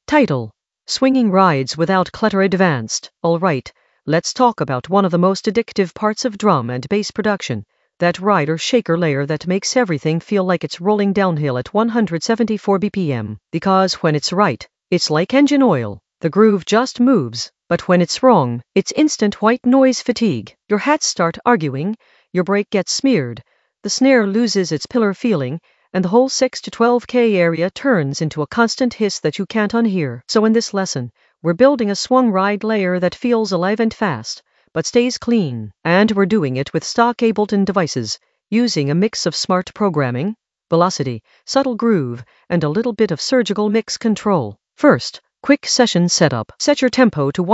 Title: Swinging Rides Without Clutter Advanced. Alright, let's talk about one of the most addictive parts of drum and bass production, that ride or shaker layer that makes everything feel like it's rolling downhill at 174 BPM. Because when it's right, it's like engine oil. The groove just moves, but when it's wrong, it's instant white noise fatigue. Your hats start arguing, your brake gets smeared, the snare loses its pillar feeling, and the whole 6 to 12K area turns into a constant hiss that you can't unhear. So in this lesson, we're building a swung ride layer that feels alive and fast, but stays clean. And we're doing it with stock Ableton devices, using a mix of smart programming, velocity, subtle groove, and a little bit of surgical mix control. First, quick session setup. Set your tempo to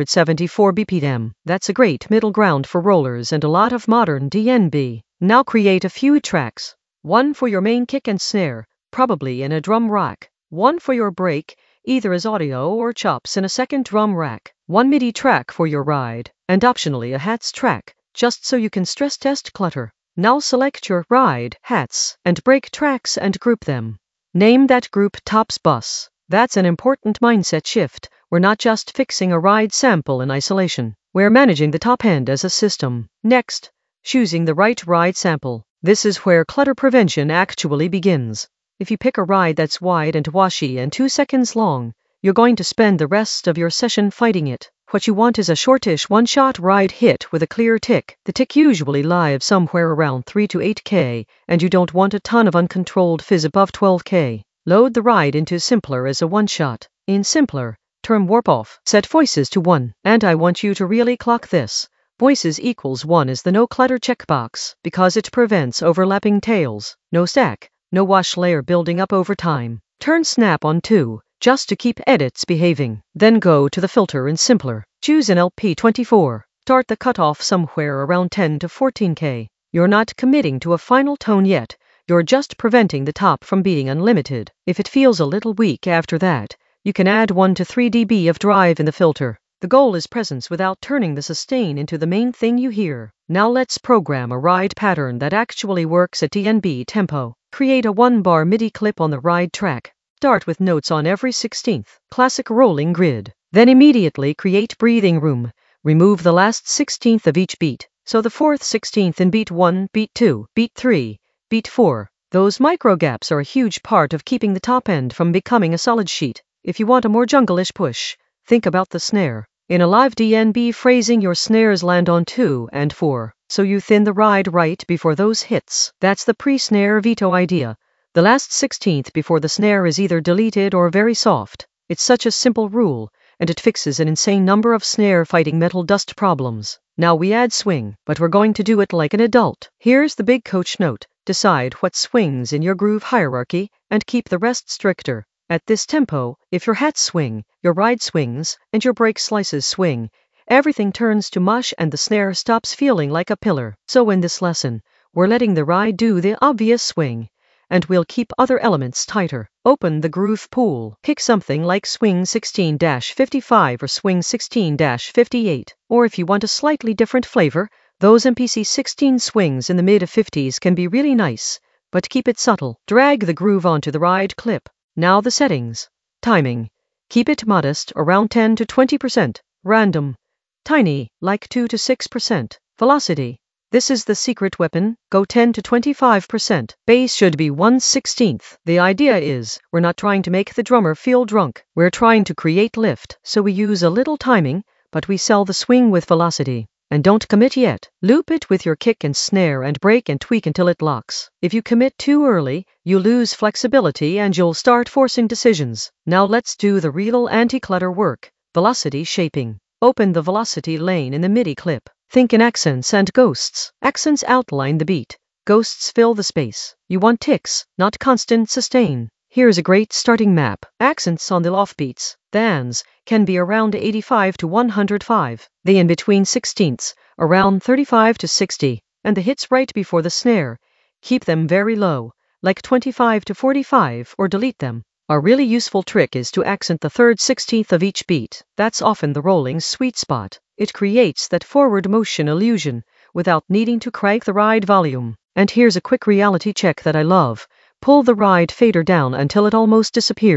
174 BPM. That's a great middle ground for rollers and a lot of modern DnB. Now create a few tracks. One for your main kick and snare, probably in a drum rack. One for your break, either as audio or chops in a second drum rack. One MIDI track for your ride, and optionally a hats track, just so you can stress test clutter. Now select your ride, hats, and break tracks and group them. Name that group Tops Bus. That's an important mindset shift. We're not just fixing a ride sample in isolation. We're managing the top end as a system. Next, choosing the right ride sample. This is where clutter prevention actually begins. If you pick a ride that's wide and washy and 2 seconds long, you're going to spend the rest of your session fighting it. What you want is a shortish one-shot ride hit with a clear tick. The tick usually lives somewhere around 3 to 8K, and you don't want a ton of uncontrolled fizz above 12K. Load the ride into Simpler as a one-shot. In Simpler, turn warp off. Set voices to 1. And I want you to really clock this. Voices equals 1 is the no clutter checkbox, because it prevents overlapping tails. No stack, no wash layer building up over time. Turn snap on 2, just to keep edits behaving. Then go to the filter in Simpler. Choose an LP24. Start the cutoff somewhere around 10 to 14K. You're not committing to a final tone yet. You're just preventing the top from being unlimited. If it feels a little weak after that, you can add 1 to 3 dB of drive in the filter. The goal is presence without turning the sustain into the main thing you hear. Now let's program a ride pattern that actually works at DnB tempo. Create a 1-bar MIDI clip on the ride track. Start with notes on every 16th, classic rolling grid. Then immediately create breathing room. Remove the last 16th of each beat. So the 4th 16th in beat 1, beat 2, beat 3, beat 4. Those micro gaps are a huge part of keeping the top end from becoming a solid sheet. If you want a more jungle-ish push, think about the snare. In a live DnB phrasing, your snares land on 2 and 4, so you thin the ride right before those hits. That's the pre-snare veto idea. The last 16th before the snare is either deleted or very soft. It's such a simple rule, and it fixes an insane number of snare-fighting metal dust problems. Now we add swing, but we're going to do it like an adult. Here's the big coach note. Decide what swings in your groove hierarchy, and keep the rest stricter. At this tempo, if your hats swing, your ride swings, and your break slices swing, everything turns to mush and the snare stops feeling like a pillar. So in this lesson, we're letting the ride do the obvious swing, and we'll keep other elements tighter. Open the groove pool. Pick something like swing 16-55 or swing 16-58. Or if you want a slightly different flavor, those MPC 16 swings in the mid-50s can be really nice, but keep it subtle. Drag the groove onto the ride clip. Now the settings. Timing. Keep it modest, around 10 to 20%. Random. Tiny, like 2 to 6%. Velocity. This is the secret weapon. Go 10 to 25%. Bass should be 1/16. The idea is, we're not trying to make the drummer feel drunk. We're trying to create lift. So we use a little timing, but we sell the swing with velocity. And don't commit yet. Loop it with your kick and snare and break and tweak until it locks. If you commit too early, you lose flexibility and you'll start forcing decisions. Now let's do the real anti-clutter work. Velocity shaping. Open the velocity lane in the MIDI clip. Think in accents and ghosts. Accents outline the beat. Ghosts fill the space. You want ticks, not constant sustain. Here's a great starting map. Accents on the offbeats, DANs, can be around 85 to 105. The in-between 16ths, around 35 to 60. And the hits right before the snare, keep them very low, like 25 to 45, or delete them. A really useful trick is to accent the third 16th of each beat. That's often the rolling sweet spot. It creates that forward motion illusion, without needing to crank the ride volume. And here's a quick reality check that I love. Pull the ride fader down until it almost disappears.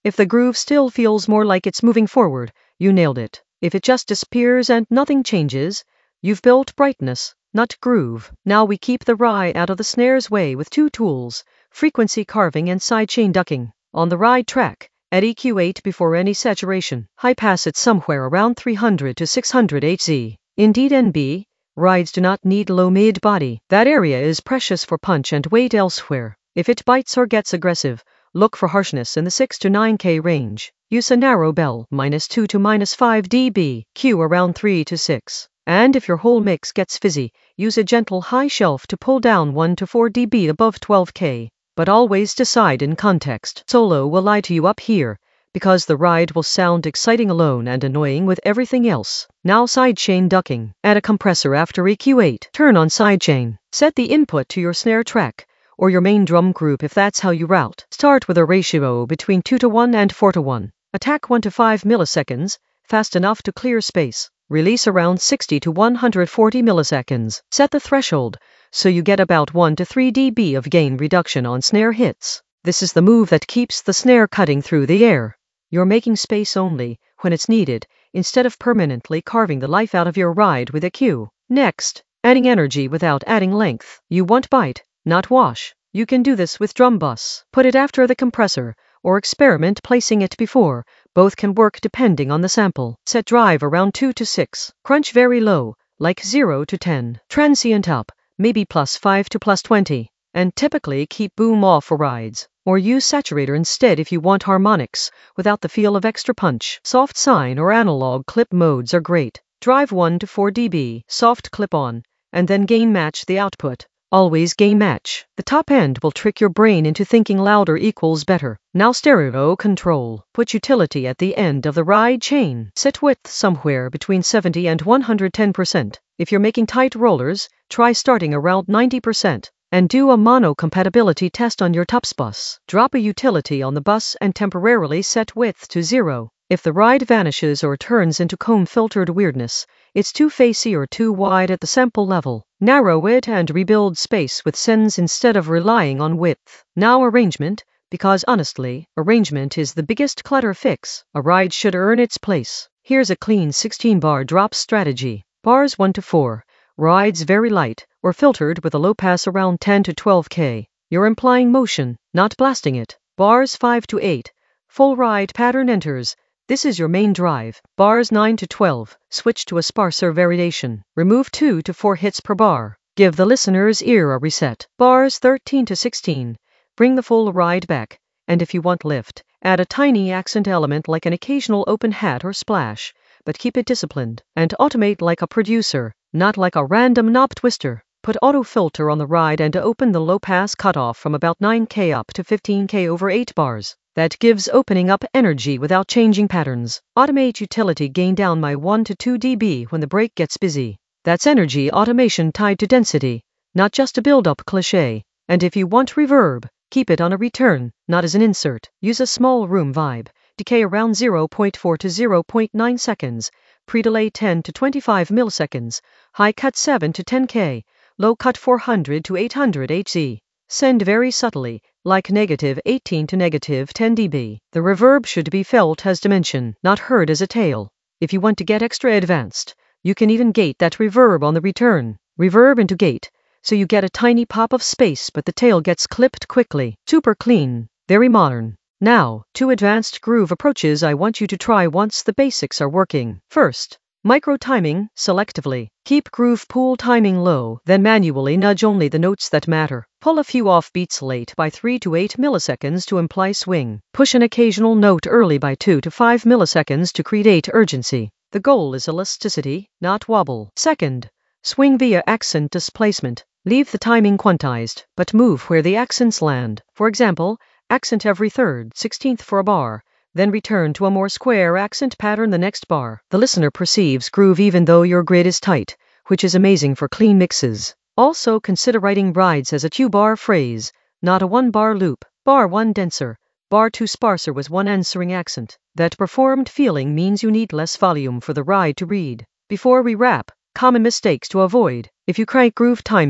If the groove still feels more like it's moving forward, you nailed it. If it just disappears and nothing changes, you've built brightness, not groove. Now we keep the ride out of the snare's way with two tools, frequency carving and sidechain ducking. On the ride track, at EQ8 before any saturation, high pass it somewhere around 300 to 600 Hz. Indeed NB, rides do not need low mid-body. That area is precious for punch and weight elsewhere. If it bites or gets aggressive, look for harshness in the 6 to 9K range. Use a narrow bell, -2 to -5 dB, Q around 3 to 6. And if your whole mix gets fizzy, use a gentle high shelf to pull down 1 to 4 dB above 12K. But always decide in context. Solo will lie to you up here, because the ride will sound exciting alone and annoying with everything else. Now sidechain ducking. Add a compressor after EQ8. Turn on sidechain. Set the input to your snare track, or your main drum group if that's how you route. Start with a ratio between 2 to 1 and 4 to 1. Attack 1 to 5 milliseconds, fast enough to clear space. Release around 60 to 140 milliseconds. Set the threshold, so you get about 1 to 3 dB of gain reduction on snare hits. This is the move that keeps the snare cutting through the air. You're making space only when it's needed, instead of permanently carving the life out of your ride with a cue. Next, adding energy without adding length. You want bite, not wash. You can do this with drum bus. Put it after the compressor, or experiment placing it before. Both can work depending on the sample. Set drive around 2 to 6. Crunch very low, like 0 to 10. Transient up, maybe +5 to +20. And typically keep boom off for rides. Or use saturator instead if you want harmonics, without the feel of extra punch. Soft sine or analog clip modes are great. Drive 1 to 4 dB, soft clip on, and then gain match the output. Always gain match. The top end will trick your brain into thinking louder equals better. Now stereo control. Put utility at the end of the ride chain. Set width somewhere between 70 and 110%. If you're making tight rollers, try starting around 90%. And do a mono compatibility test on your TOPS bus. Drop a utility on the bus and temporarily set width to 0. If the ride vanishes or turns into comb-filtered weirdness, it's too facey or too wide at the sample level. Narrow it and rebuild space with sends instead of relying on width. Now arrangement, because honestly, arrangement is the biggest clutter fix. A ride should earn its place. Here's a clean 16-bar drop strategy. Bars 1 to 4. Rides very light, or filtered with a low pass around 10 to 12K. You're implying motion, not blasting it. Bars 5 to 8. Full ride pattern enters. This is your main drive. Bars 9 to 12. Switch to a sparser variation. Remove 2 to 4 hits per bar. Give the listener's ear a reset. Bars 13 to 16. Bring the full ride back. And if you want lift, add a tiny accent element like an occasional open hat or splash, but keep it disciplined. And automate like a producer, not like a random knob twister. Put auto filter on the ride and open the low pass cutoff from about 9K up to 15K over 8 bars. That gives opening up energy without changing patterns. Automate utility gain down by 1 to 2 dB when the break gets busy. That's energy automation tied to density, not just a build-up cliché. And if you want reverb, keep it on a return, not as an insert. Use a small room vibe. Decay around 0.4 to 0.9 seconds. Pre-delay 10 to 25 milliseconds. High cut 7 to 10K. Low cut 400 to 800 Hz. Send very subtly, like -18 to -10 dB. The reverb should be felt as dimension, not heard as a tail. If you want to get extra advanced, you can even gate that reverb on the return. Reverb into gate, so you get a tiny pop of space but the tail gets clipped quickly. Super clean, very modern. Now, 2 advanced groove approaches I want you to try once the basics are working. First, micro timing, selectively. Keep groove pool timing low, then manually nudge only the notes that matter. Pull a few off beats late by 3 to 8 milliseconds to imply swing. Push an occasional note early by 2 to 5 milliseconds to create urgency. The goal is elasticity, not wobble. Second, swing via accent displacement. Leave the timing quantized, but move where the accents land. For example, accent every 3rd, 16th for a bar, then return to a more square accent pattern the next bar. The listener perceives groove even though your grid is tight, which is amazing for clean mixes. Also consider writing rides as a 2-bar phrase, not a 1-bar loop. Bar 1 denser, bar 2 sparser with 1 answering accent. That performed feeling means you need less volume for the ride to read. Before we wrap, common mistakes to avoid. If you crank groove timing,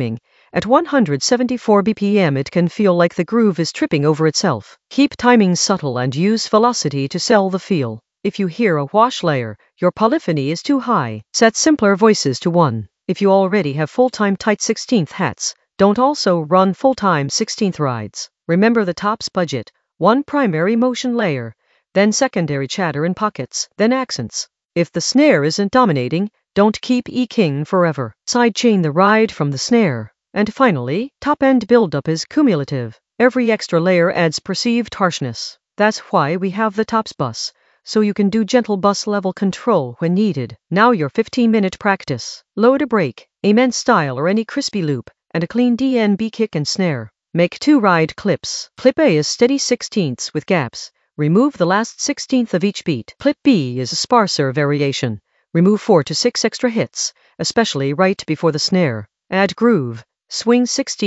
At 174 BPM it can feel like the groove is tripping over itself. Keep timing subtle and use velocity to sell the feel. If you hear a wash layer, your polyphony is too high. Set simpler voices to 1. If you already have full-time tight 16th hats, don't also run full-time 16th rides. Remember the top's budget. 1 primary motion layer, then secondary chatter in pockets, then accents. If the snare isn't dominating, don't keep EQing forever. Sidechain the ride from the snare. And finally, top-end buildup is cumulative. Every extra layer adds perceived harshness. That's why we have the tops bus, so you can do gentle bus level control when needed. Now your 15-minute practice. Load a break, immense style or any crispy loop, and a clean DNB kick and snare. Make 2 ride clips. Clip A is steady 16ths with gaps. Remove the last 16th of each beat. Clip B is a sparser variation. Remove 4 to 6 extra hits, especially right before the snare. Add groove. Swing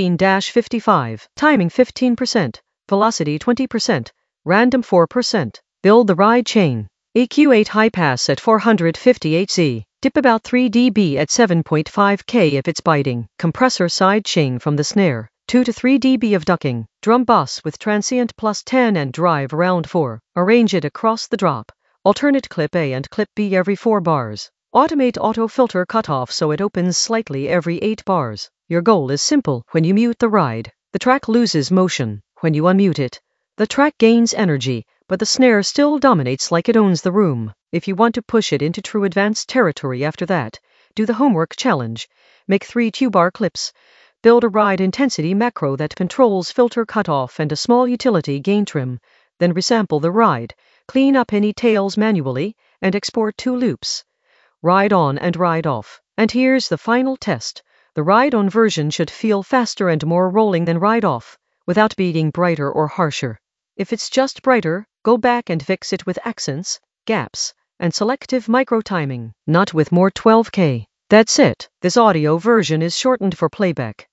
16-55. Timing 15%. Velocity 20%. Random 4%. Build the ride chain. EQ8 high pass at 450 Hz. Dip about 3 dB at 7.5 K if it's biting. Compressor side chain from the snare. 2 to 3 dB of ducking. Drum bus with transient plus 10 and drive around 4. Arrange it across the drop. Alternate clip A and clip B every 4 bars. Automate auto filter cutoff so it opens slightly every 8 bars. Your goal is simple. When you mute the ride, the track loses motion. When you unmute it, the track gains energy, but the snare still dominates like it owns the room. If you want to push it into true advanced territory after that, do the homework challenge. Make 3 2-bar clips. Build a ride intensity macro that controls filter cutoff and a small utility gain trim. Then resample the ride. Clean up any tails manually, and export 2 loops. Ride on and ride off. And here's the final test. The ride-on version should feel faster and more rolling than ride-off, without being brighter or harsher. If it's just brighter, go back and fix it with accents, gaps, and selective micro-timing, not with more 12K. That's it. This audio version is shortened for playback.